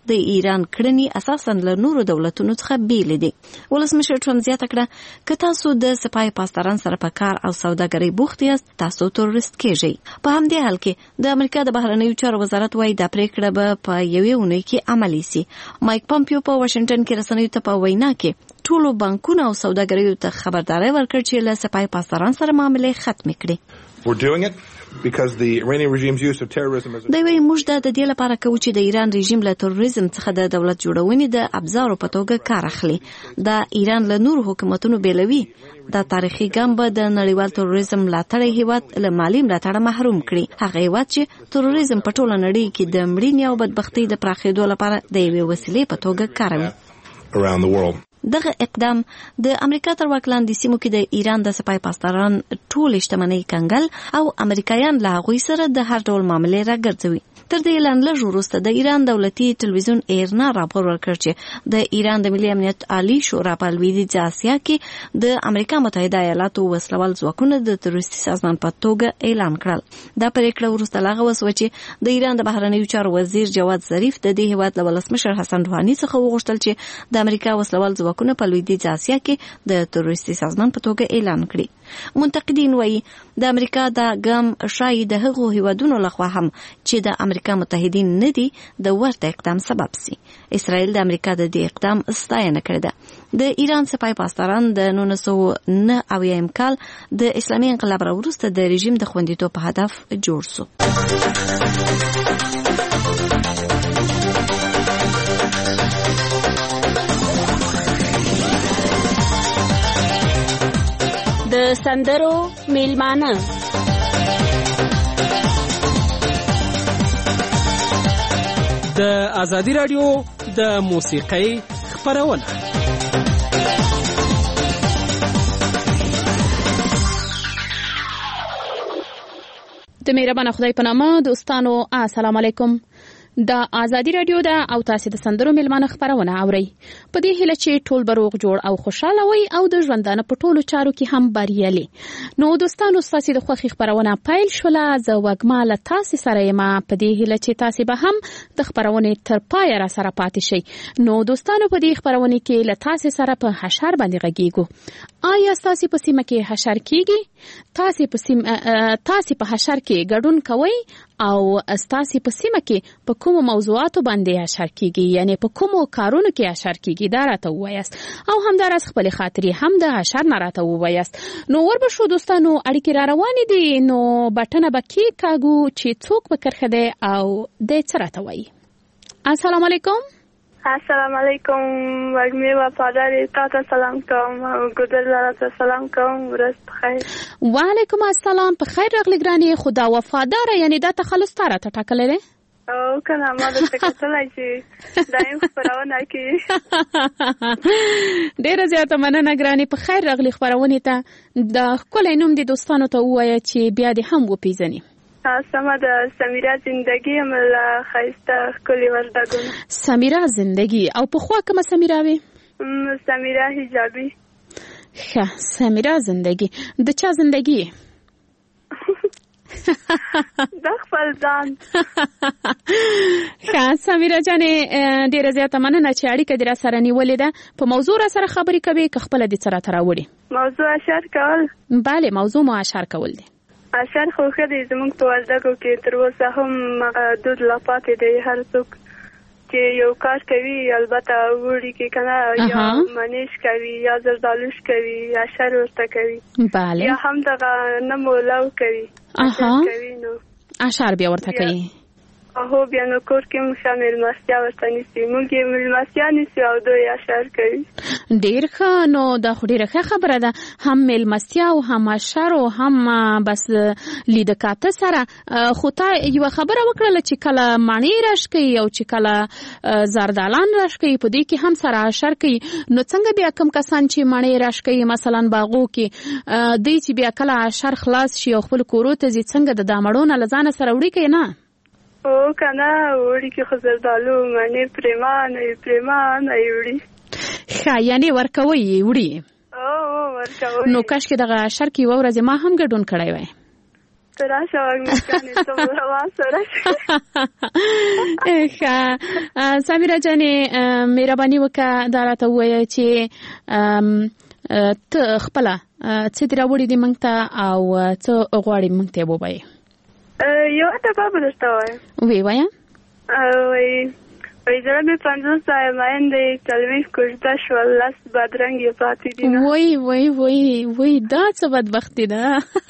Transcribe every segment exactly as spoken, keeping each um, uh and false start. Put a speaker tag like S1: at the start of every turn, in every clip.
S1: د ایران کړنې اساساً له نورو دولتونو څخه بیل دي. ولسمشر ټرمپ زیاته کړه که تاسو د سپای پاسداران سره په کار او سوداګرۍ بوخت یاست تاسو تروریست کیږئ. په همدې حال کې د امریکا د بهرنیو چارو وزارت وايي دا پریکړه به په یوې اونۍ کې عملي سي. مایک پامپیو په واشنگټن کې رسنیو ته په وینا کې ټولو بانکونو او سوداګریو ته خبرداري ورکړ چې له سپای پاسداران سره معاملې ختم کړي.
S2: We're doing it because the Iranian regime's use of terrorism as a...
S1: دوی وایي موږ دا د دې لپاره کوو چې د ایران رژیم له تروریزم څخه د دولت جوړونې د ابزارو په توګه کار اخلي. دا ایران له نورو حکومتونو بیلوي. دا تاریخي ګام به د نړیوال تروریزم ملاتړی هیواد له مالي ملاتړه محروم کړي. هغه هیواد چې تروریزم په ټوله نړۍ کې د مړینې او بدبختۍ د پراخېدو لپاره د یوې وسیلې په توګه کاروي.
S2: around the world.
S1: دغه اقدام د امریکا تر واک لاندې سیمو کې د ایران د سپای پاسداران ټول شتمنۍ کنګل او امریکایان له هغوی سره د هر ډول معاملې راګرځوي. تر دې اعلان لږ وروسته د ایران دولتي تلویزیون ایرنا راپور ورکړ چې د ایران د ملي امنیت عالی شورا په لویدیځ اسیا کې د امریکا متحده ایالاتو وسلوال ځواکونه د تروریستي سازمان په توګه اعلان کړل. دا پریکړه وروسته لاغه وسوه چې د ایران د بهرنیو چارو وزیر جواد ظریف د دې هیواد له ولسمشر حسن روحاني څخه وغوښتل چې د امریکا وسلوال ځواکونه په لویدیځ اسیا کې د تروریستي سازمان په توګه اعلان کړي. منتقدین وایي د امریکا دا ګام شاید د هغو هیوادونو لخوا هم چې د امریکا متحدین نه دي د ورته اقدام سبب سي. اسرائیل د امریکا د دې اقدام ستاینه کړې ده. د ایران سپای پاسداران د نولس سوه نه اویایم کال د اسلامي انقلاب وروسته د رژیم د خوندیتوب په هدف جوړ سو.
S3: د سندرو میلمانه
S4: د ازادي رادیو د موسیقۍ خپرونه.
S3: د مهربان خدای په نامه دوستانو السلام علیکم. د ازادي رادیو د او تاسو د سندرو میلمانه خبرونه اوري. په دې هیله چې ټول بروغ جوړ او خوشاله وي او د ژوندانه په ټولو چارو کې هم بریالي. نو دوستانو تاسو د خوښي خبرونه پایل شوله ز وګماله تاسو سره یم په دې هیله چې تاسو به هم د خبرونه تر پای را سره پاتې شئ. نو دوستانو په دې خبرونه کې ل تاسو سره په حشر باندې غږیږو. آیا تاسو په سیمه کې حشر کیږي؟ تاسو په سیمه تاسو په حشر کې ګډون کوئ او تاسو په سیمه کې په کومو موضوعاتو باندې حشر کیږي، یعنی په کومو کارونو کې حشر کیږي دا راته ووایاست او همدارس خپل خاطرې هم د حشر نه راته ووایاست. نو وربشو دوستانو اړیکې را روانې دي. نو بټنه به کې کاږو چې څوک به کرخه دی او د څه راته وایي. السلام علیکم.
S5: السلام علیکم. وګمې وفادار تاسو سلام کوم. ګذر لاره سلام کوم. ورځ بخیر.
S3: وعلیکم السلام. په خیر راغلی ګرانې. خدا وفادار یعنی دا تخلص تاره ته ټاکلې ده
S5: او کنه ما د څه کتلای چې دایم خبرونه کې
S3: ډېر زیاته مننه ګرانې. په خیر راغلی خبرونه ته د خپل نوم دي دوستانو ته وایي چې بیا دې هم وپیژني.
S5: سما د سمیرا زندگی مل خیسته کلی وردګون.
S3: سمیرا زندگی او په خوا کومه سمیرا وي؟
S5: سمیرا حجابی.
S3: ښه سمیرا زندگی د چا زندگی؟
S5: د خپل ځان.
S3: ښه سمیرا جانې ډېره زیاته مننه چې اړیکه دې را سره نیولې ده. په موضوع را سره خبرې کوي که خپله دې څه راته راوړي؟
S5: موضوع اشعار کول.
S3: بله موضوع مو اشعار کول دی.
S5: اشعار خو ښه دی. زموږ په وردګو کې تر اوسه هم دود لا پاتې دی. هر څوک چې یو کار کوي البته وړي کې کنه یا منیش کوي یا زردالوش کوي اشعار ورته کوي.
S3: بله.
S5: یا هم دغه نمو لو کوي.
S3: اها اشعار بیا ورته کوي.
S5: هو بیا نو کور کې موږ مېلمستیا ورته نیسي. موږ یې مېلمستیا نیسي او دوی اشعار کوي.
S3: ډېر ښه. نو دا خو ډېره ښه خبره ده. هم مېلمستیا او هم اشعار او هم بس لیده کاته سره. خو تا یوه خبره وکړله چې کله مڼې راشکوي او چې کله زردالان راشکوي په دې کې هم سره اشعار کوي. نو څنګه بیا کوم کسان چې مڼې راشکوي مثلا باغو کې دوی چې بیا کله اشعار خلاص شي او خپل کورو ته ځي څنګه د دا مڼو نه له ځانه سره وړي که نه؟
S5: او کنه وړي کې خو زردالو مڼې پرېمان یې پرېمان یې وړي.
S3: ښه یعنې ورکوئ یې وړي.
S5: او ورکوئ.
S3: نو کاشکې دغه اشعار کې یوه ورځ ما هم ګډون کړی وی.
S5: راشه وګنځانې ته ما سره
S3: ښه سمیرا جانې مهرباني وکړه دا راته ووایه چې ته خپله څه دې راوړي دي موږ ته او څه غواړې موږ ته یې ووایې
S5: یوه ټپه به درته ووایم
S3: ویې وایه
S5: وایي وایي زړه مې پنځوس سوه مین دی څلوېښت کوژده شول لس بدرنګ یې پاتې دي
S3: وایي وایي وایي وایي دا څه بدبختي ده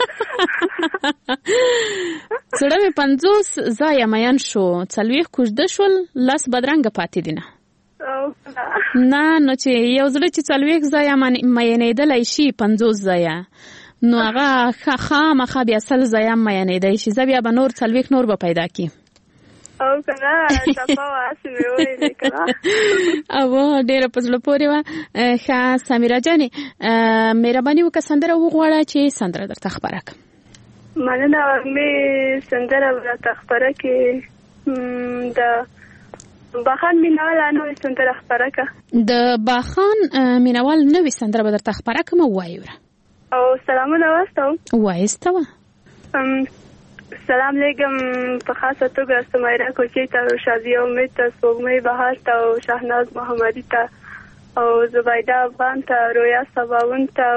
S3: زړه مې پنځوس ځایه مین شو څلوېښت کوژده شول لس بدرنګه پاتې دي نه نه نو چې یو زړه چې څلوېښت ځایه مینېدلی شي پنځوس ځایه نو هغه خامخا بیا سل ځایه مینېدی شي زه بیا به نور څلوېښت نور به پیدا کړي
S5: او کنه ټپه وه هسې مې وویلې کنه
S3: او ډېره په زړه پورې وه ښه سمیرا جانې مهرباني وکړه سندره وغواړه چې سندره درته خپره کړم
S5: مننه وږمې سندره به راته خپره کړې د باخان مینهوال نوې سندره خپره کړه
S3: د باخان مینهوال نوې سندره به درته خپره کړم ووایې وره
S5: او سلامونه واستوم
S3: وایسته وه
S5: سلام علیکم په خاصه توګه سمیرا کوچۍ ته او شازیه امید ته سپوږمۍ بهار ته او شهناز محمدي ته او زبیده افغان ته رویا سباون ته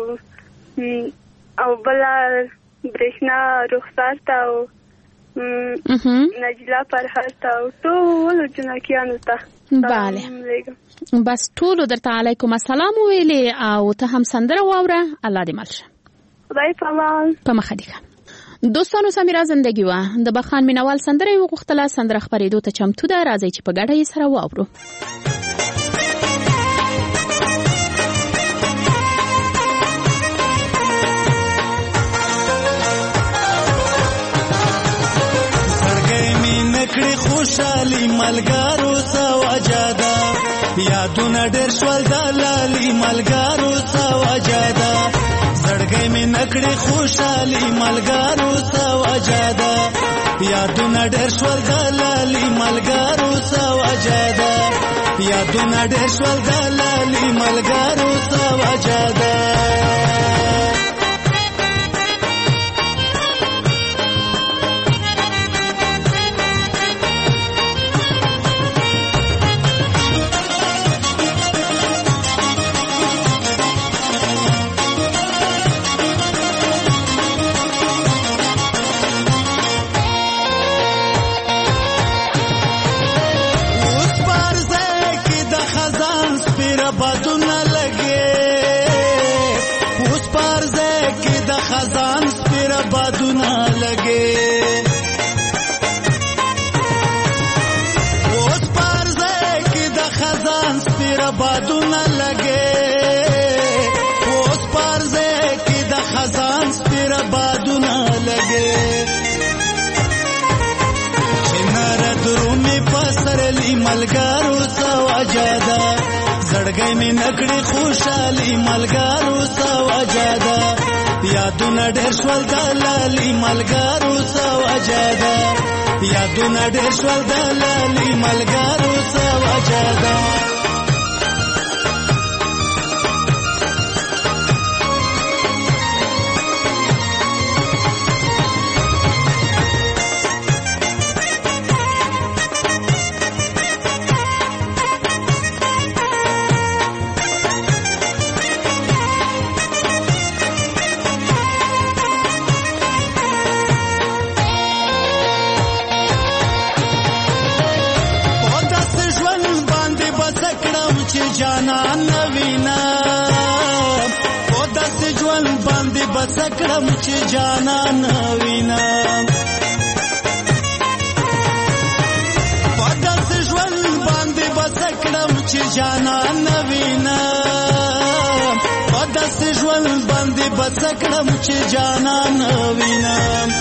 S5: او بله برېښنا رخسار ته او نجله فرهاد ته او ټولو جنکیانو ته
S3: بله بس ټولو درته علیکم السلام وویلې او ته هم سندره واوره الله دې مل شه
S5: خدای په امان
S3: په مخه دې ښه دوستانو سمیرا زندگی وه د بخان مینوال سندره یې وغوښتله سندره خپرېدو ته چمتو ده راځئ چې په ګډه یې سره واورو
S6: زړګی مې نکړې خوشحالي ملګرو سواجاده یادونه ډېر شول د لالي ملګرو سواجاده زړګی مې نکړې خوشحالي ملګرو سواجاده یادونه ډېر شول د لالي ملګرو سواجاده یادونه ډېر شول د لالي ملګرو سواجاده ملګرو سواجاده زړګی مې نکړې خوشحالي ملګرو سواجاده یادونه ډېر شول د لالي ملګرو سواجاده یادونه ډېر شول د لالي ملګرو سواجاده سکړم چې جانان وینا پداس ژوند باندې بسکړم چې جانان وینا پداس ژوند باندې بسکړم چې جانان وینا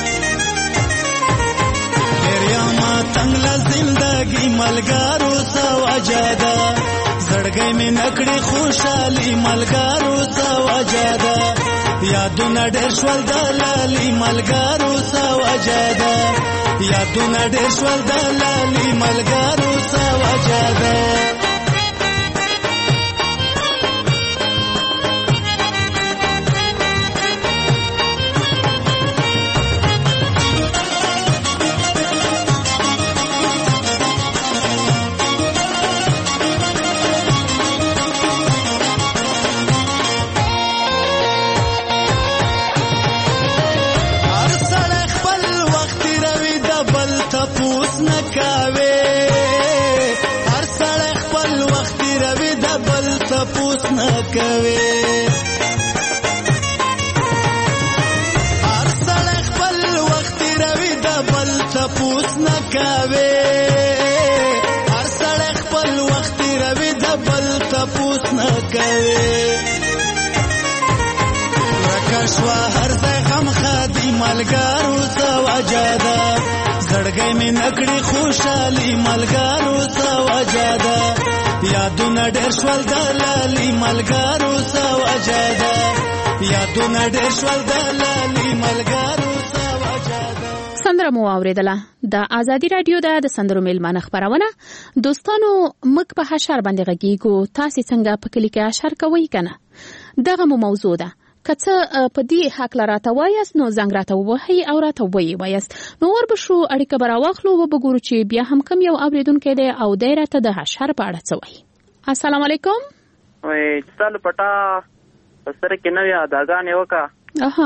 S6: دریا ما څنګه زندگی ملګرو سواجاده زړګی مې نکړې خوشحالي ملګرو سواجاده یادونه ډېر شول د لالي ملګرو سواجاده یادونه ډېر شول د لالي ملګرو سواجاده کوي هر سړی خپل وخت تیروي د بل تپوس نه کوي هر سړی خپل وخت تیروي د بل تپوس نه کوي رکشوا هر ځای غم خادي ملګرو سوجاده زړګی مې نکړي خوشالي ملګرو سوجاده یادونه ډېر شول د لالي ملګرو سوجاده یادونه ډېر شول د لالي ملګرو سوجاده.
S3: سندره مو اوریدله. د آزادي رادیو د سندرو میلمانه خبرونه. دوستانو مک په حشر باندې غږیږو. تاسو څنګه په کلی کې حشر کوئ کنه؟ دغه مو موضوع ده. کڅه په دې حق لراته وایست نو زنګ راته وهي او راته وایي وایست نو ور بشو اړیکه براواخلو و بګورو چې بیا هم کم یو اوریدونکو دی او دایره د حشر په اړه څه وایي. السلام علیکم.
S7: وای چالو پټا پسره کې نو یادګانې وکا.
S3: اها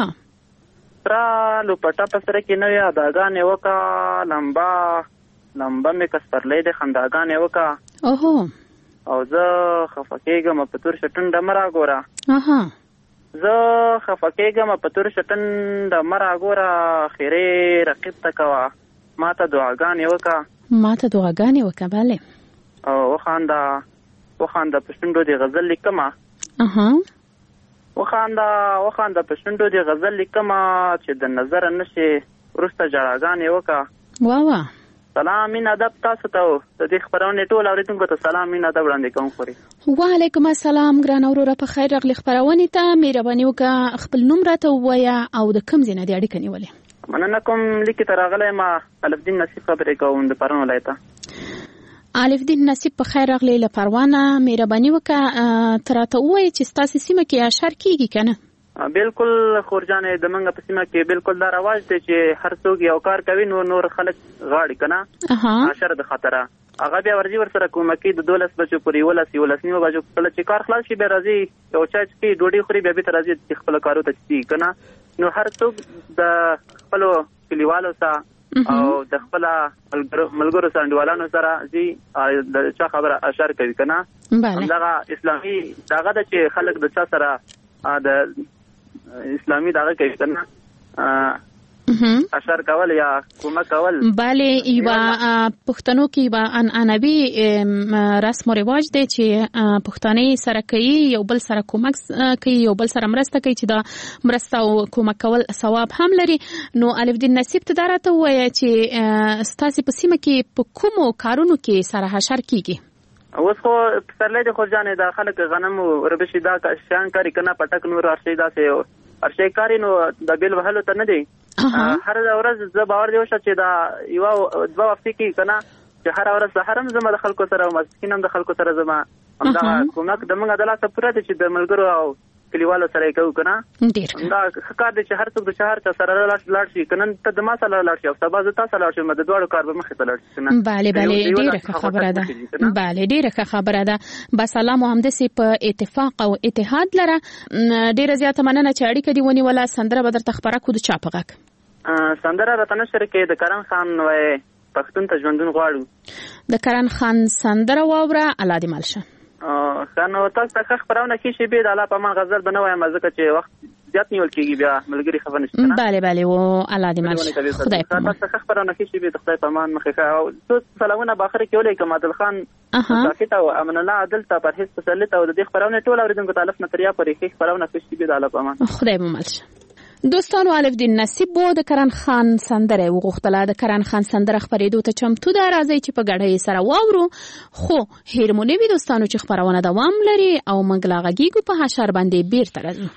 S7: ترا لو پټا پسره کې نو یادګانې وکا لمبا لمبا مې کسرلې د خنداګانې وکا.
S3: اوهو
S7: او زه خفکیګم په تور شټن دمرا ګورا.
S3: اها
S7: زه خفکیګم په تور شټن دمرا ګورا خیره رقیب تکوا ماته دعاګانې وکا.
S3: ماته دعاګانې وکا. bale
S7: او وخاندا وخاندا پښتنډو دی غزل لیکما.
S3: اها
S7: وخاندا وخاندا پښتنډو دی غزل لیکما چې د نظر نشي ورسته جړاګانې وکا.
S3: وا وا
S7: سلام مين ادب تاسو ته د دې خبرونه ټول اوریدونکو ته سلام مين ادب وړاندې کوم خوري.
S3: وعلیکم السلام ګران اورور په خیر راغلی خبرونه ته مهرباني وکړه خپل نوم راته وایا او د کم ځای نه دی اړیکه نیولې.
S7: مننه کوم لیکي تر غلې ما الف دین نصیب خبرې کوم د پرون ولایته.
S3: الف دین نصیب په خیر راغلی له پروانه مهرباني وکړه تراته وایي چې تاسو سیمه کې اشر کیږي کنه؟
S7: بالکل خورجانې د منګه په سیمه کې بالکل دا رواج دی چې هر څوک یو کار کوي نو نور خلک غاړي کنه.
S3: اها
S7: اشر د خطر هغه بیا ورځي ور سره کومکی د دولس بچو پورې ولس ولس نیو بچو کله چې کار خلاص شي به راځي یو چا چې ډوډۍ خوري بیا به راځي خپل کارو ته چي کنه. نو هر څوک د خپل کلیوالو سره او د خپل ملګرو سندوالانو سره زی د چا خبره اشر کوي کنه. دا اسلامي داغه د چې خلک د چا سره د اسلامي دغه کوي کنه اشر کول یا کومک کول.
S3: bale یوا پښتنو کې با ان انبي رسم او رواج دی چې پښتانه سره کوي یو بل سره کومک کوي یو بل سره مرسته کوي چې دا مرسته او کومک کول ثواب هم لري. نو الف دین نصیب ته درته وایي چې ستاسو په سیمه کې په کومو کارونو کې سره حشر کیږي؟
S7: اوس خو پسرلی د خورجانې د خلک غنم وربشي دا شان کاری کنه پټک نور ارشي دا سه ارشي کاری نو د بیل وهلو ته نه دی. هر ورځ زه باور دی وشه چې دا یو دوه وخت کې کنه چې هر ورځ سحرم زما د خلکو سره او مسکینم د خلکو سره زما همدا کومک د موږ د لاسه پوره دي چې د ملګرو او کلیوالو سره کوو کنه.
S3: ډیر
S7: دا ښکار دي چې هر څوک د شهر ته سره لاړ شي کنه ته د ما سره لاړ شي او سبا زه تاسو لاړ شم د دوړو کار به مخې ته لاړ شي کنه.
S3: bale bale ډیره خبره ده. bale ډیره خبره ده. بس سلام همدسي په اتفاق او اتحاد لره ډیره زیاته مننه چې اړیکه دی ونی ولا سندره بدر تخبره کو د چاپغک
S7: سندره راتنه شرکې د کرن خان وای پښتون ته ژوندون غواړو.
S3: د کرن خان سندره واوره الله دې مالشه.
S7: خانو تاسو ته خبرونه کې شی به د الله په مان غزل بنوي مزه چې وخت زیات نیول کېږي بیا ملګری خبر نشته.
S3: bale bale و الله دې مالشه. خدای په
S7: تاسو ته خبرونه کې شی به د خدای په مان مخه او سلامونه باخر کې ولې کوم عادل خان صافي او امن الله عادل ته پرهیز تسلط او د دې خبرونه ټول اوریدونکو تعلق نتریا پرې کې خبرونه کې شی به د الله په مان.
S3: خدای به مالشه. دوستانو الف دین نصیب بو د کرن خان سندره وغوښتله. د کرن خان سندره خبرېدو ته چمتو ده. راځي چې په ګډه سره واورو خو هیرمونی وي دوستانو چې خبرونه دوام لري او موږ لا غږیږو په حشر باندې بیرته راځو.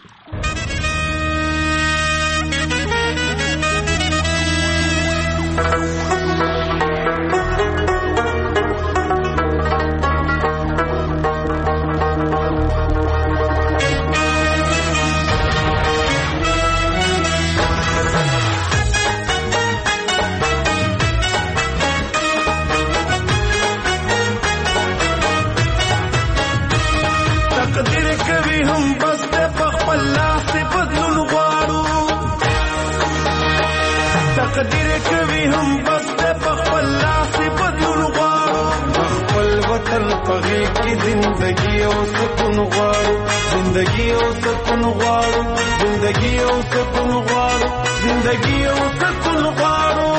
S6: تقدیر کوي هم بس په خپل لاس بدلون غواړو خپل وطن پغې کې زندگی او سکون غواړو زندگی او سکون غواړو زندگی او سکون غواړو زندگی او سکون غواړو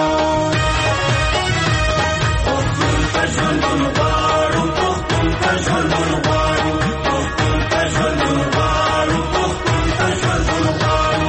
S6: پښتون ته ژوند غواړو پښتون ته ژوند غواړو پښتون ته ژوند غواړو پښتون ته ژوند غواړو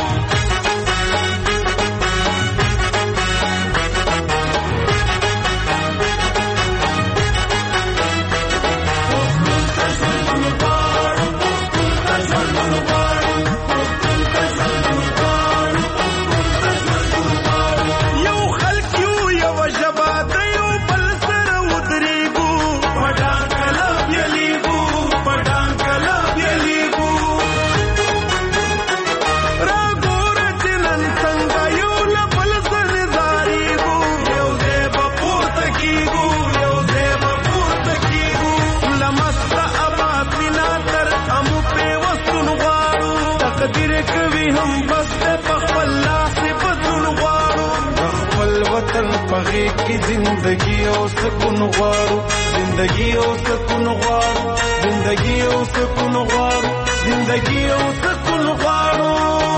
S6: پغې کې زندگی او سکون غواړو زندگی او سکون غواړو زندگی او سکون غواړو زندگی او سکون غواړو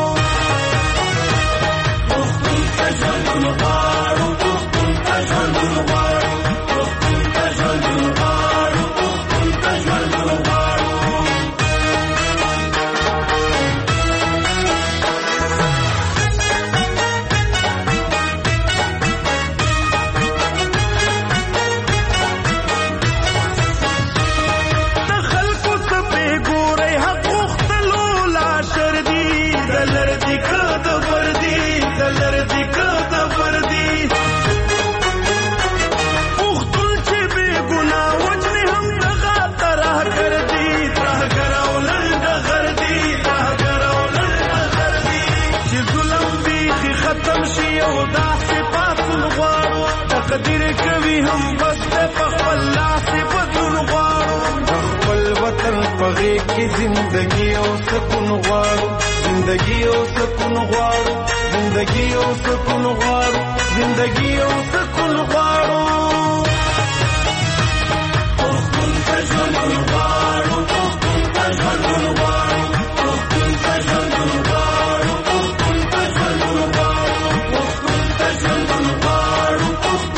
S6: پښتون ته ژوند غواړو پښتون ته ژوند غواړو پښتون ته ژوند غواړو پښتون ته ژوند غواړو تقدیر کوي هم بس په خپل لاس په دون غواړو خپل وطن پغې کې زندگی او سکون غواړو زندگی او سکون غواړو زندگی او سکون غواړو زندگی او سکون غواړو پښتون ته ژوند غواړو پښتون ته ژوند غواړو پښتون ته ژوند غواړو پښتون ته ژوند غواړو پښتون ته ژوند غواړو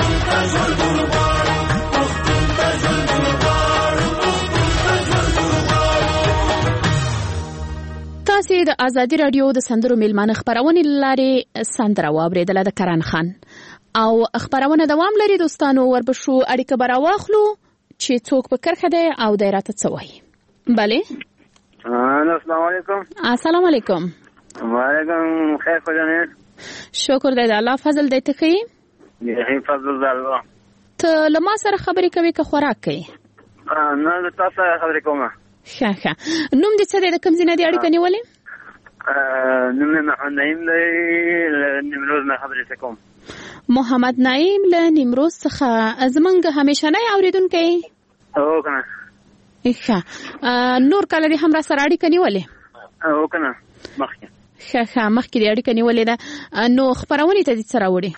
S3: تاسې د ازادي رادیو د سندرو میلمانه خبرونه لاري سندره واوریدله د کران خان او خبرونه دوام لري دوستانو وربشو اړیکه براواخلو چې څوک په کرخه دی او دایراته څه وایي بله
S7: السلام علیکم
S3: السلام علیکم
S7: وعلیکم خیر خدای
S3: شکر دی الله فضل دی ته کوي
S7: یې فضل الله
S3: ته لما سره خبرې کوي که خوراک کوي
S7: نه د تاسو سره خبرې کوم
S3: ښه ښه نوم دې څه دی د کوم ځای نه دې اړیکه نیولې
S7: نوم مې محمد نعیم دی له نیمروز نه خبرې کوم
S3: محمد نعیم له نیمروز څخه زمونږ همیشنی اورېدونکی
S7: هو کنه
S3: ښه نور کله دې هم را سره اړیکه نیولې
S7: هو کنه مخکې
S3: ښه ښه مخکې دې اړیکه نیولې ده نو خپرونې ته دې څه راوړې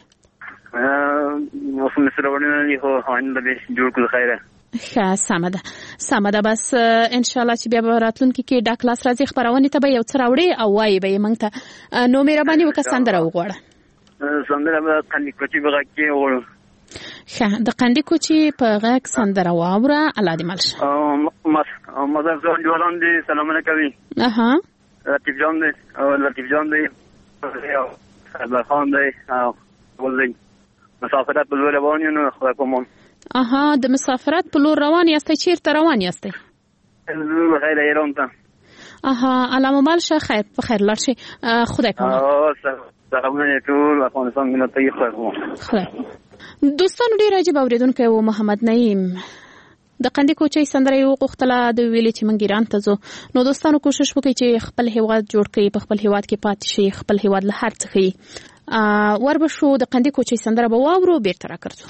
S7: اوس مې سره وړاندې نه خو آینده به جوړ کړو خیره
S3: ښه سمه ده سمه ده بس ان شاء الله چې بیا به راتلونکي کې ډاک لاس راځي خبرونې ته به یو څه راوړې او وایي به یې موږ ته نو مهرباني وکړه سندره وغواړه
S7: سندره به قندي کوچي په غږ کې وغواړو
S3: ښه د قندي کوچي په غږ سندره واوره الله دې مل شه
S7: مظهر ځان جوړان دي سلامونه کوي
S3: اها
S7: لطیف جان دی او لطیف جان دی او سردار خان دی او ولې مسافرت په لور روان یو نو خدای کوم
S3: اها د مسافرت په لور روان یاستئ چیرته روان یاستئ
S7: زه خیر ایران ته
S3: اها علامه مال شه خیر په خیر لاړ شي خدای کوم
S7: او سلامونه ټول افغانستان مینه ته یې خو
S3: خدای دوستانو ډیر عجیب اوریدونکو و محمد نعیم د قندي کوچي سندره یو غوښتله د ویلې چې منګ ایران ته ځو نو دوستانو کوشش وکړئ چې خپل هیواد جوړ کړئ په خپل هیواد کې پاتې شئ خپل هیواد له هر څه ښه وربشو د قندي کوچي سندره به واورو بیرته راکړو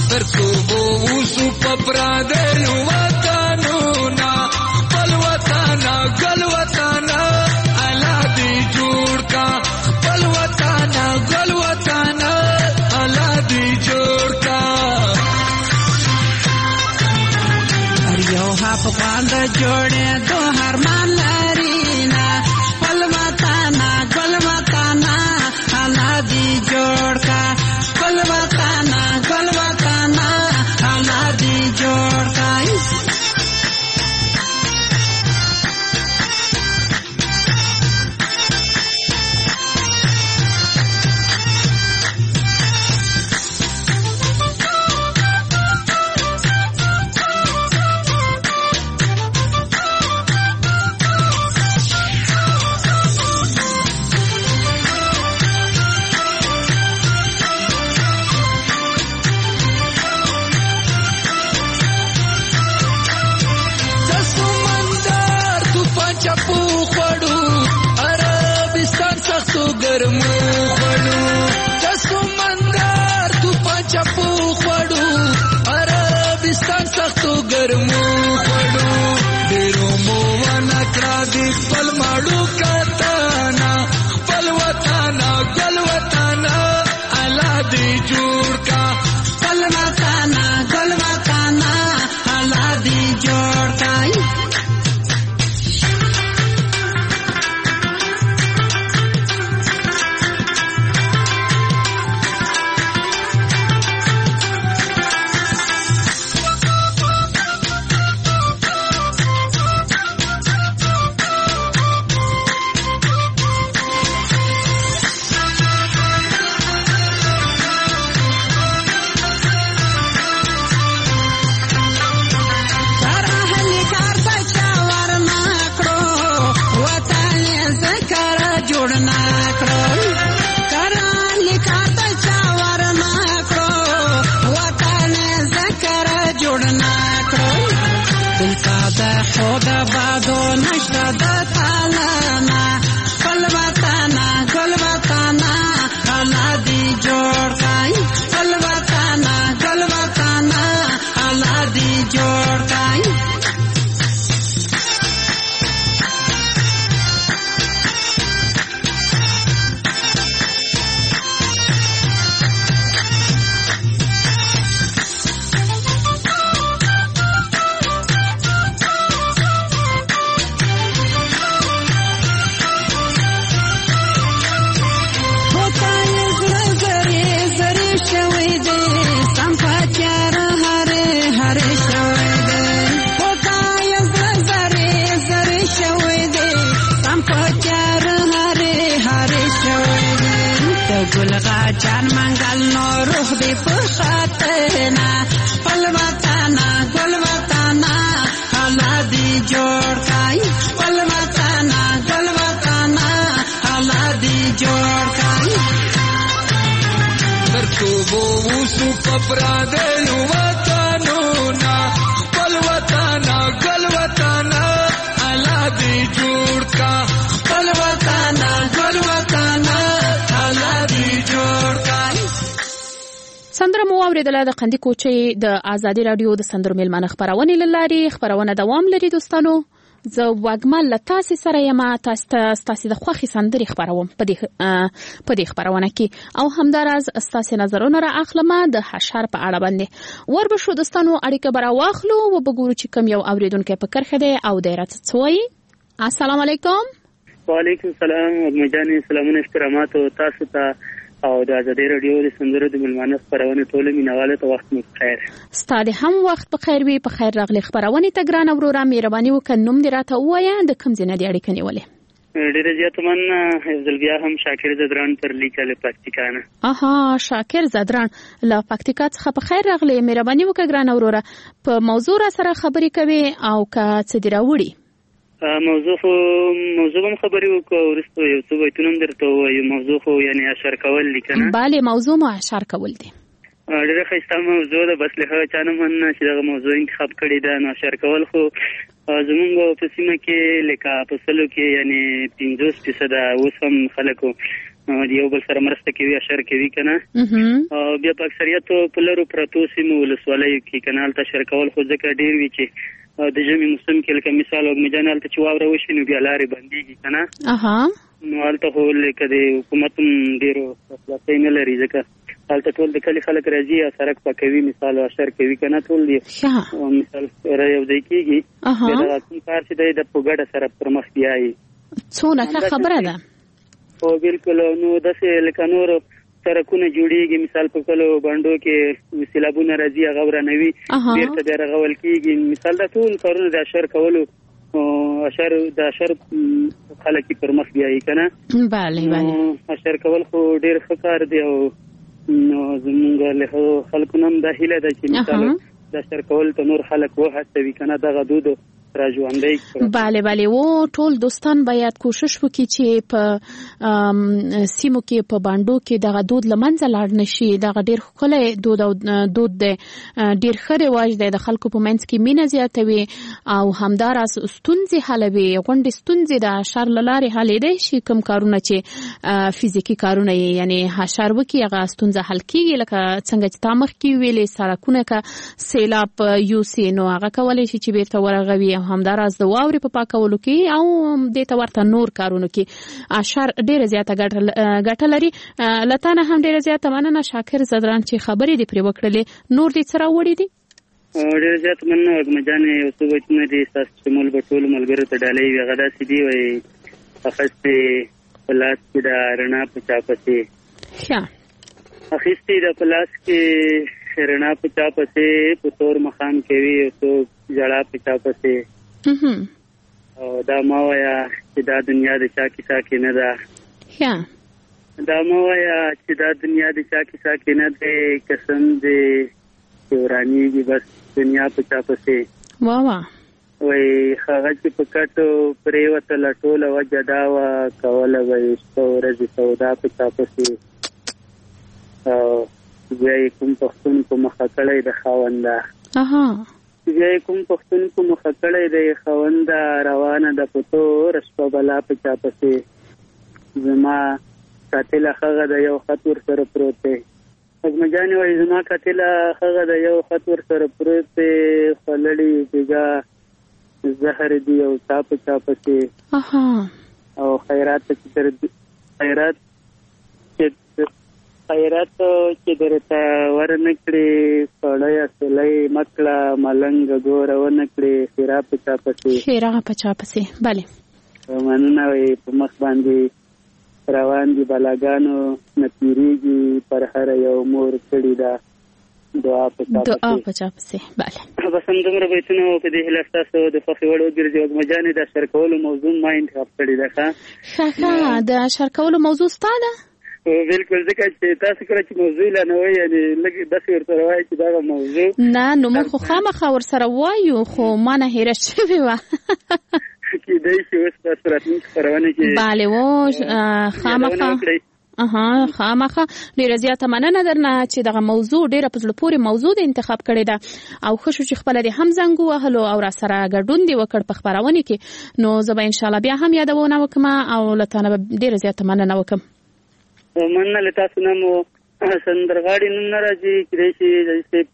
S6: ترڅوبو اوسو په پردیو وطنونه خپل وطنه ګل وطنه الله دې جوړ کا خپل وطنه ګل وطنه الله دې جوړ کا هر یو افغان د جوړې دو هر مان لرينا خپل وطنه ګل وطنه الله دې جوړ کا خپل وطنه ګل وطنه الله دې جوړ کا
S3: سندره مو اوریدله د قندي کوچې د آزادي رادیو د سندرو میلمانه خبرونه لاري خبرونه دوام لري دوستانو زه وګمل تاسو سره یم تاسو تاسو د خوخي سندري خبروم په دې په دې خبرونه کې او همدارز تاسو نظرونه را اخلم د حشر په اړه باندې ور به شو دوستانو اړیکه برا واخلو و بګورو چې کوم یو اوریدونکو په کرخه دی او دایره څوي السلام علیکم
S8: وعلیکم السلام مجاني سلامونه احترامات تاسو ته او د آزادي رادیو د سندرو د ملمانه خبرونه ټول مینواله ته وخت مو بخیر
S3: ستاسو هم وخت بخیر وي په خیر راغلي خبرونه ته ګران اورورا مهرباني وکړئ نوم دې راته وایا د کوم ځای نه دی اړیکه نیولې
S8: ډیره زیاته من حفظ بیا هم شاکر زدران پر لیکل پراکټیکانه
S3: اها شاکر زدران لا پراکټیکات څخه په خیر راغلي مهرباني وکړئ ګران اورورا په موضوع سره خبرې کوي او کا څه دی راوړي
S8: موضوع خو موضوع هم خبرې وکړو ورسته یو څه وایتونم درته وایو موضوع خو یعنی اشار کول لیکنه
S3: bale موضوع ما اشار کول دي
S8: ډېر ښه موضوع ده بس له چانه من چې دا موضوع انتخاب کړی دا نو اشار کول خو زمونږ په سیمه کې لکه په سلو کې یعنی پنځوس فیصد اوس هم خلکو یو بل سره مرسته کوي اشر کوي کنه او بیا په اکثریت په لرو پرتو سیمو ولسوالۍ کې کنال ته شر کول خو ځکه ډیر وی چې د ژمي موسم کې لکه مثال او مجانال ته چې واوره وشي نو بیا لارې بنديږي کنه اها نو هلته خو لکه د حکومت ډیرو خلاصې نه لري ځکه هلته ټول د کلی خلک راځي او سړک پاکوي مثال او اشر کوي کنه ټول دی مثال را یو ځای کېږي دا کوم کار چې دی د پوګړه سره پر مخ بیایي
S3: څونه ښه خبره ده
S8: او بالکل نو داسې لکه نور سرکونه جوړیږي مثال په کلو باندو کې سیلابونه راځي هغه ورانوي بیرته بیا رغول کېږي مثال دا ټول کارونه د اشر کولو اشر د اشر خلک پر مخ بیایي کنه
S3: بله بله
S8: اشر کول خو ډیر ښه کار دی او نو زمونږ له خلکو نم دا هیله ده چې مثال د اشر کول ته نور خلک وهڅوي کنه دغه دود
S3: بله بله و ټول دوستان باید کوشش وکړي چې په سیمو کې په باندو کې دغه دود لمنځه لاړ نشي دغه ډیر ښکلی دود او دود دی ډیر ښه رواج دی د خلکو په منځ کې مینه زیاتوي او همداراز ستونزې حلوي غونډې ستونزې د اشر له لارې حلېدی شي کوم کارونه چې فزیکي کارونه یې یعنې اشر وکړي هغه ستونزه حل کېږي لکه څنګه چې تا مخکې ویلې سړکونه که سیلاب یوسي نو هغه کولی شي چې بیرته ورغوي همداراز د واورې په پاکولو کې او دې ته ورته نور کارونو کې اشر ډیره زیاته ګټه لري لتانه هم ډیره زیاته مننه شاکر زدران چې خبرې دې پرې وکړلې نور دې څه راوړي دي
S8: ډیره زیاته مننه وګمجانې یو څه وچونه دي ستاسو شمول به ټولو ملګرو ته ډالۍ وي هغه داسې دي وایي اخیستې په لاس کې د رڼا په چا پسې اخیستې د په لاس کې رڼا په چا پسې په تور مخام کوي او څوک جړا په چا پسې او دا ما وایا چې دا دنیا د چا کیسه کې نه ده دا ما وایا چې دا دنیا د چا کیسه کې نه ده قسم دې چې ورانیږي بس دنیا په چا پسې
S3: وا وا
S8: وایي هغه چې په کټو پرېوتله ټوله وجه دا وه کوله به یې شپه ورځې سودا په چا پسې او بیا یې کوم پښتون په مخه کړی د خاونده بیا یې کوم پښتون په مخه کړی دی خاونده روانه ده په تور شپه بلا په چا پسې زما قاتله ښځه د یو خط ورسره پروت دی اګمجانې وایي زما قاتله ښځه د یو خط ورسره پروت دی خوړلي بېګا زهر دي او چا په چا پسې او خیرات چې خیرات چې خیرات چې درته ورنکړي سړی اصلۍ مکړه ملنګ ګوره ونکړي خیرا په چا پسې
S3: خیرا په چا پسې بله
S8: مننه وایي په مخ باندې روان دي بلاګانو نه تېرېږي پر هره یو مور کړې ده دعا په چا
S3: دعا په چا پسې بله
S8: بس همدومره بیتونه په دې هیله ستاسو د خوښې وړ وګرځي وګمجانې د اشر کولو موضوع ما انتخاب کړې ده
S3: ښه ښه د اشر کولو موضوع ستا ده
S8: بالکل ځکه چې تاسو کله چې موضوع لا نه وایي یعنې لږ داسې ورسره وایي چې دغه موضوع
S3: نه نو موږ خو خامخا ورسره وایو خو ما نه هیره شوې وه
S8: کېدای شي اوس تاسو راتلونکي خپرونه کې
S3: بله و خامخا اها خامخا ډیره زیاته مننه درنه چې دغه موضوع ډیره په زړه پورې موضوع د انتخاب کړې ده او ښه شو چې خپله دې هم زنګ ووهلو او راسره ګډون دې وکړ په خپرونې کې نو زه به انشاءالله بیا هم یادونه وکړم او له تا نه به ډیره زیاته مننه وکړم
S8: مننه له تاسو نه مو سندرغاړي نوم نه راځي کېدای شي رئیس صاحب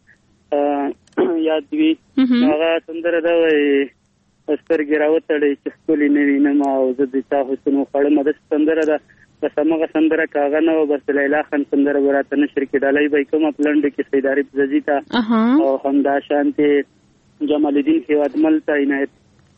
S8: ته یاد وي هغه سندره ده وایي سترګې راوتړئ چې ښکلې نه وینم او زه د چا حسن وخوړم داسې سندره ده بس همغه سندره که هغه نه وه بس لیلا خان سندره به راته نشر کېدلی به یې کومه په لنډه کې سید عارف ززي ته او همدا شانتې جمال الدین هیوادمل ته عنایت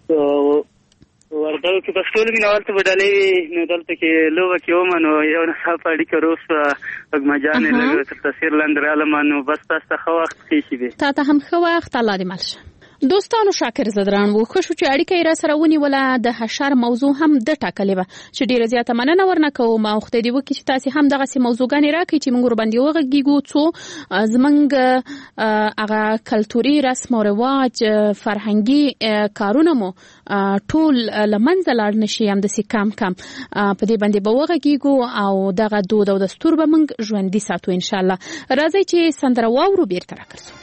S8: وردګو کې بس ټول مینوال ته به ډالۍ وي نو دلته کې لوبه کې ومه نو یو ناڅاپه اړیکه روس وږمجانې لږ تر تاثیر لاندې رالمه نو بس تاسو ته ښه وخت ښې شي دی
S3: تا ته هم ښه وخت الله دې مل شه دوستانو شاکر زدران وو ښه شو چې اړیکه یې را سره ونیوله د حشر موضوع هم ده ټاکلې وه چې ډېره زیاته مننه ورنه کوم او خدای دې وکړي چې تاسې هم دغسې موضوعګانې راکړئ چې موږ ورباندې وغږېږو څو زموږ هغه کلتوري رسم او رواج فرهنګي کارونه مو ټول له منځه لاړ نه شي همداسې کم کم په دې باندې به وغږېږو او دغه دود او دستور به موږ ژوندي ساتو انشاءالله راځئ چې سندره واورو بیرته راګرځو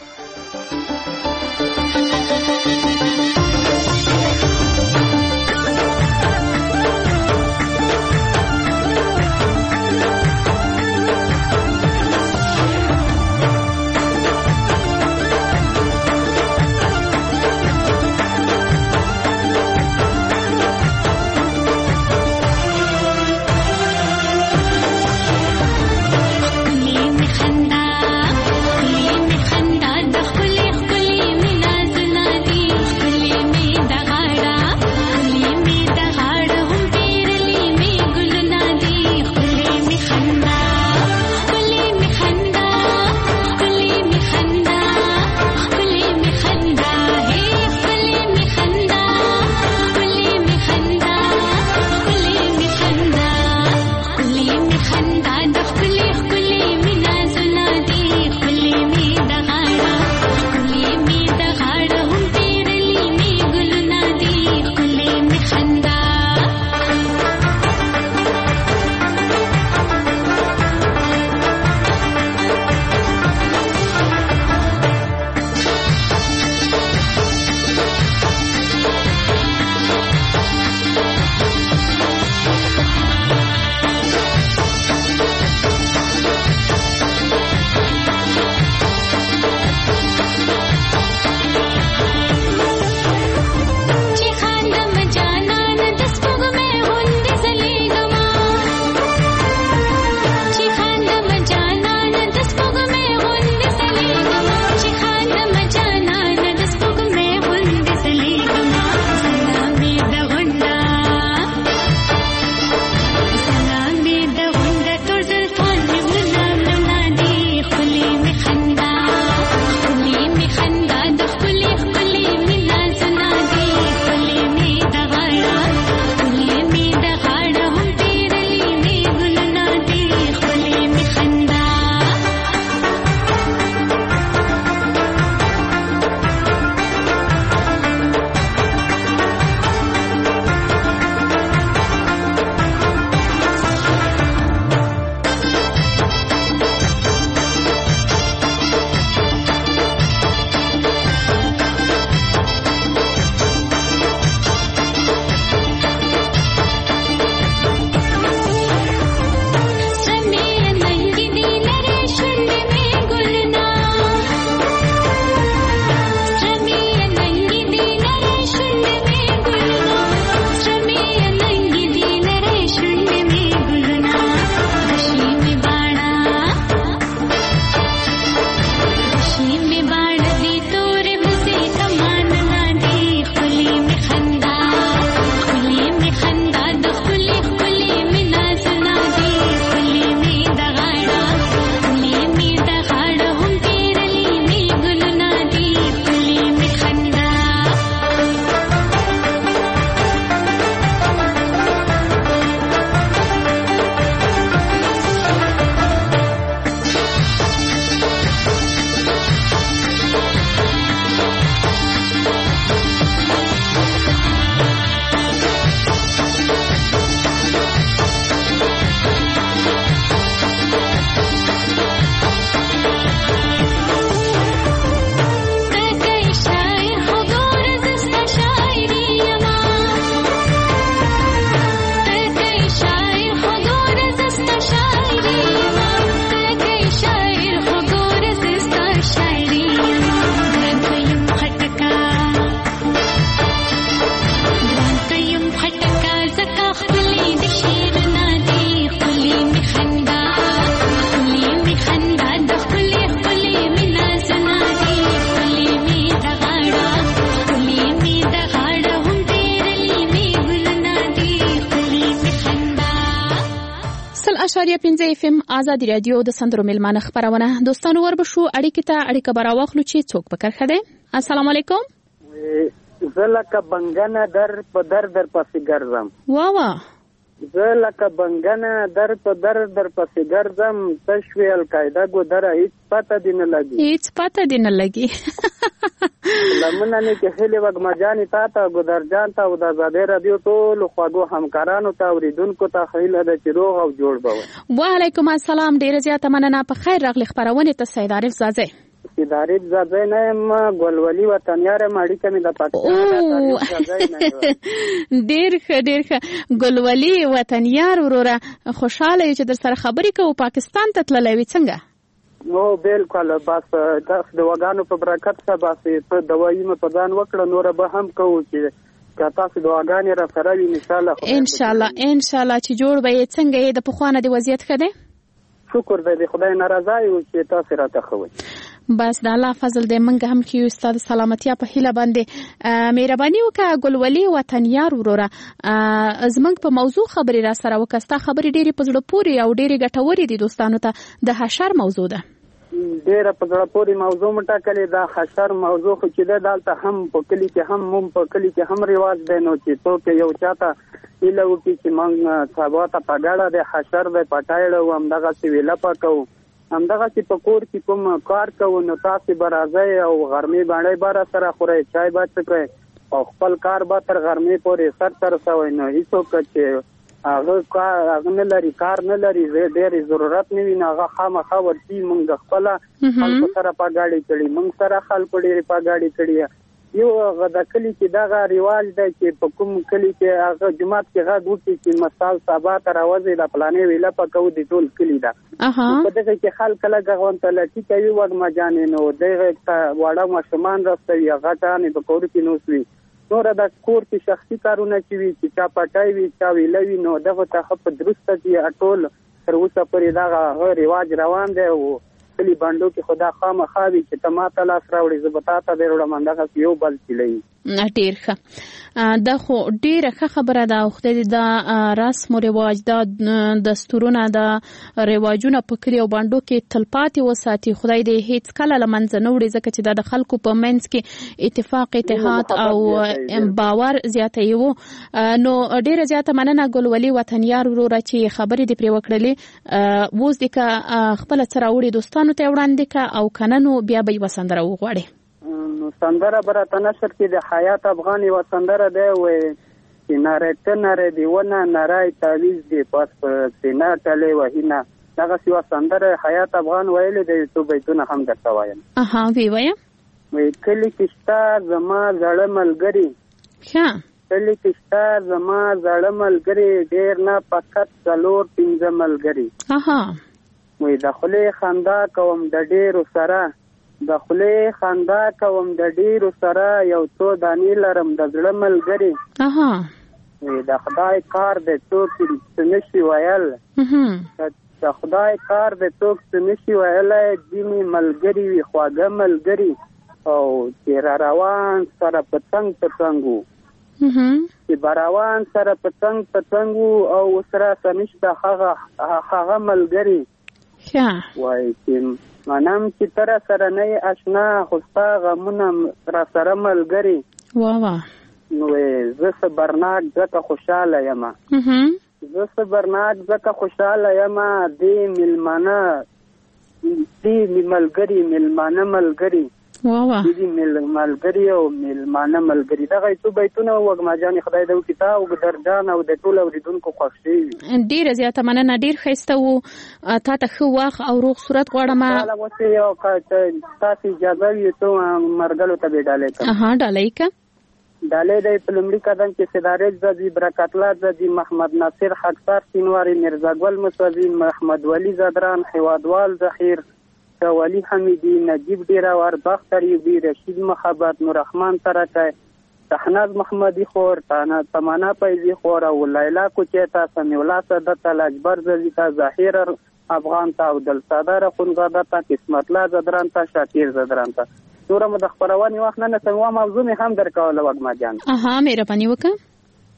S3: اعشاریه پنځه اف ام آزادي رادیو د سندرو ملمانه خبرونه. دوستانو وربشو اړیکې ته اړیکه برا واخلو چې څوک پکړ خده. السلام علیکم.
S8: زلکه بنگنه در په در در پسې ګرځم.
S3: وا وا
S8: زلکه بنگنه در په در در پسې ګرځم. تشوی القاعده ګو در هیڅ پته دی نه لګي.
S3: هیڅ پته دی نه لګي.
S8: لمنه نه کې هلي وګمجاني تا ته ګدر جان ته او د آزادۍ رادیو ټول خواږو همکارانو ته اوریدونکو ته خیله ده چې روغ او جوړ به.
S3: وعلیکم السلام. ډیره زیاته مننه. په خیر راغلی خبرونه ته سید عارف زازه.
S8: سید عارف زازه نه ما ګلولي وطنیار ماړی کمه د پاکستان
S3: ډیر ښه ډیر ښه ګلولي وطنیار وروره خوشاله چې در سره خبرې کوو. پاکستان ته تللی وي څنګه؟
S8: نو بالکل بس تاسو د وګانو په برکت سره بس ته دوايي مې په ځان وکړه نور به هم کوو چې که تاسو د وګانې را سره وي ان شاء الله
S3: ان شاء الله ان شاء الله چې جوړ به یې. څنګه د پخوانه د وضعیت ښه دی؟
S8: شکر دې خدای ناراضه یو چې تاسو راته خوي.
S3: بس د الله فضل دې منګه هم کیو استاد سلامتیا په هیله باندې مهرباني وکړه. ګلولي وطنیار وروره زمنګ په موضوع خبري را سره وکستا خبري ډېری په زړه پوري او ډېری ګټوري دي دوستانو ته. د حشر موضوع ده
S8: ډېر په زړه پوري موضوع مټاکلې. دا حشر موضوع خو چې ده دالته هم په کلی کې هم هم په کلی کې هم رواج دی نو چې څوک یو چاته ایله وکړي چې موږ سبا ته په ګاډه د حشر د پټایړ او همدغسې ویله پکوو همدغسې په کور کې کوم کار کوو نو تاسې به راځئ او غرمې باندې به را سره خورئ چای به څکئ او خپل کار به تر غرمې پورې سر ته رسوئ. نو هېڅوک چې هغه کار هغه نه لري کار نه لري ډېر ضرورت نه وي نو هغه خامخا ورځي. موږ خپله خلکو سره پګاډي کړي موږ سره خلکو ډېرې پګاډي کړي. یو هغه د کلي کې دغه رواج دی چې په کوم کلي کې هغه جومات کې غږ وکړي چې مثال سبا ته راوځي د پلانې ویله پکوو د ټول کلي ده. په دغه کې خلک لږ غونته لټي کوي وږمجانې نو دغه ته واړه ماشومان رسوي غټانې په کور کې نوسوي. نور د کور کې شخصي کارونه چې وي چې چا پټای وي چا ویله وي نو دغه ته په درسته چې ټول تر اوسه پورې دغه رواج روان دی. او کلی باندو کې خدا خامخا وي چې ته ماته لاس راوړې زه به تا ته دروړم همدغسې یو بل چلوي.
S3: ډېر ښه. دا خو ډېره ښه خبره ده او خدای دې دا رسم و رواج دا دستورونه دا رواجونه په کلي او باندو کې تلپاتې وساتي. خدای دې هیڅ کله له منځه نه وړي ځکه چې دا د خلکو په منځ کې اتفاق اتحاد او باور زیاتوي. نو ډېره زیاته مننه ګلولي وطنیار وروره چې خبرې دې پرې وکړلې. اوس دې که خپله څه راوړي دوستانو ته یې وړاندې که او که نه نو بیا به یې وسندره وغواړې.
S8: سندره براته نشر کې د حیات افغان یوه سندره دی وایي چې نری ته نری دی ونه نری تعویز دی پس په سینه ټلې وهینه. دغسې یوه سندره حیات افغان ویلې دی څو بیتونه هم درته وایم.
S3: اها وی وایه.
S8: وایي کلي کې شته زما زړه ملګري
S3: ښه
S8: کلي کې شته زما زړه ملګري ډېر نه فقط څلور پنځه ملګري.
S3: اها
S8: وایي د خولې خندا کوم د ډېرو سره د خولې خندا کوم د ډېرو سره یو څو دانې لرم د زړه ملګري.
S3: اها
S8: د خدای کار د څوک څه نشي ویل د خدای کار د څوک څه نشي ویلی ځینې ملګري وي خواږه ملګري او چې را روان سره په څنګ په څنګ وو چې به روان سره په څنګ په څنګ وو او اوس راته نشته هغه هغه ملګري. وایي چې منم چې تر سره نه آشنا خو ستا غمونه را سره ملګري.
S3: وا وا
S8: نو زه صبرناک ځکه خوشحاله یم زه صبرناک ځکه خوشحاله یم دې میلمانه دې ملګري میلمانه ملګري
S3: وا وا
S8: دې ملګري او میلمانه ملګري دغه څو بیتونه وږمجانې خدای دې وکړي تا او ګدرجان او د ټولو اورېدونکو خوښ شوي وي.
S3: ډېره زیاته مننه. ډېر ښایسته و. تا ته ښه وخت او روغ صورت غواړم.
S8: اوس یو تاسې اجازه وي څو مرګلو ته به ډالۍ کړم.
S3: اها ډالۍ که
S8: ډالۍ دی په لومړي قدم کې صدارج زدي برکت الله زدي محمد ناصر خاکسار سینواري مرزا ګل مسوځي محمد ولی زدران هیوادوال ذخیر ولی حمیدی نجیب ډیراور بختر یوبی رشید محبت نوررحمان ترکای شهناز محمدی خور تمانا پیزی خور او لیلا کوچیتا سمیع الله سادت الاجبر زدیتا ظاهر افغان تا او دلسادار خونزاده تا قسمت الله زدران تا شاکر زدران تا نورم د خبرونې وخت نه نسم موضوع مې هم درکوله وږمه جان.
S3: اها مهرباني وکړه.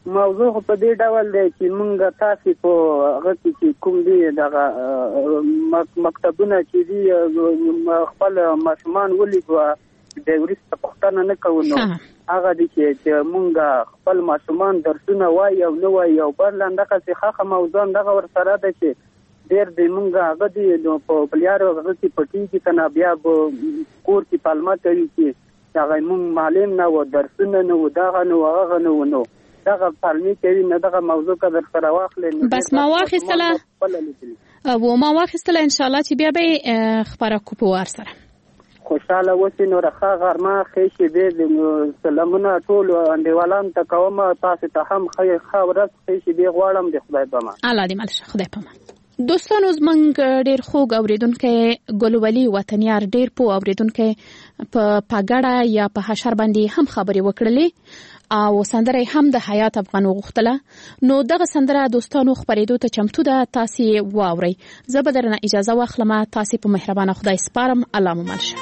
S8: موضوع په دې ډول دی چې موږ تاسو په هغه کې کوم دي دغه مکتبونه چې دي خپل ماشومان ولیکو د ورسته پښتنه نه کوو هغه دي چې موږ خپل ماشومان درسونه وایي او نو وایي او برلنده څخه ښه موضوع دغه ور سره ده چې ډېر د موږ هغه دي په بلیارو هغه کې پټي کې تنا بیا کور کې پالما کوي چې هغه موږ معلم نه و درسونه نه و دغه نو هغه نو نو دغه پالمي کوي نه دغه موضوع کا در سره واخلې
S3: بس ما واخیستله او ما واخیستله ان شاء الله چې بیا به خبره کو په ور سره
S8: خوشاله وسی نو راخه غرمه خېشي دې سلامونه ټول انډیوالان ته کوم تاسو ته هم خیر خبره خېشي دې غواړم د خدای په امان
S3: الله دې مل شه خدای په امان دوستانو زمنګ ډېر خوږ اوریدونکو ګلولي وطنیار ډېر پو اوریدونکو په پګړه یا په حشر باندې هم خبرې وکړلې او سندره هم د حیات افغان وغوښتله نو دغه سندره دوستانو خبرېدو ته چمتو ده تاسو واورئ زه به درنه اجازه واخلم تاسو په مهربانه خدای سپارم الله مو مل شه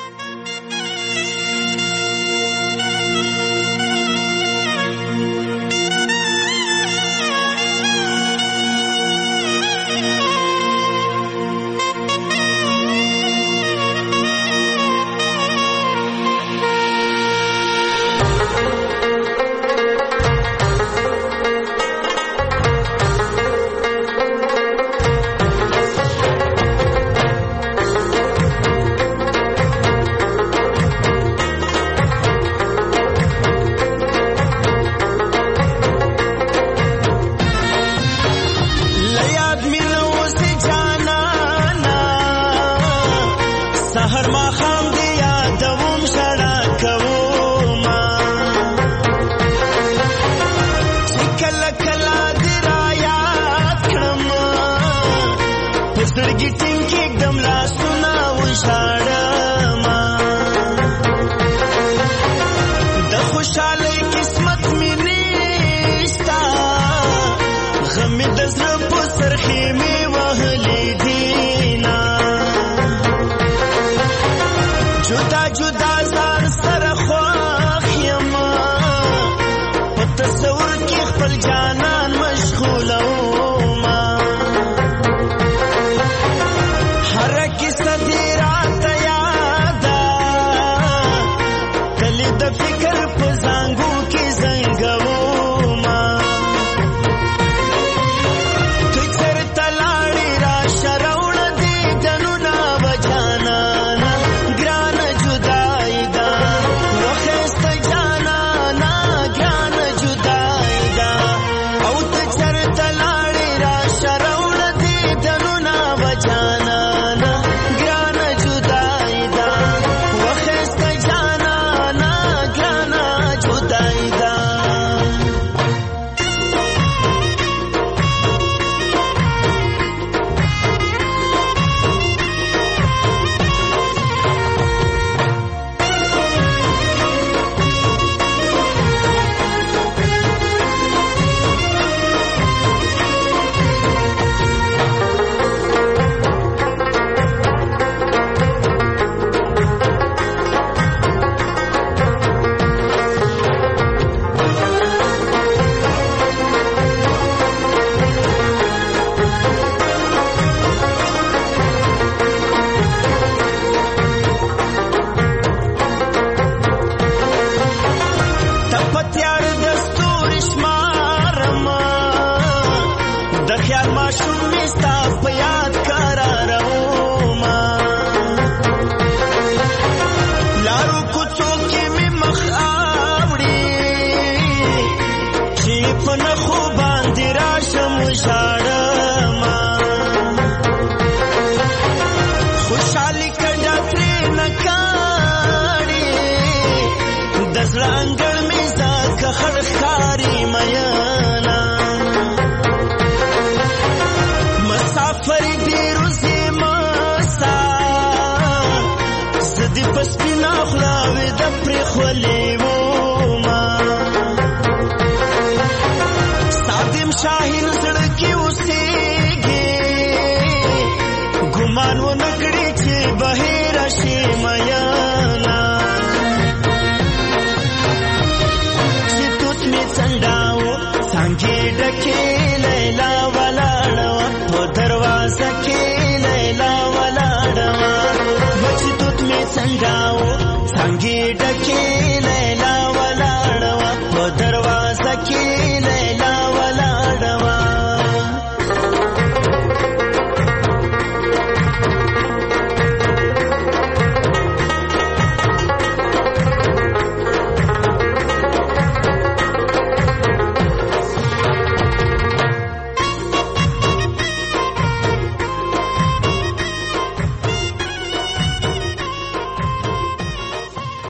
S6: اوږې ډکې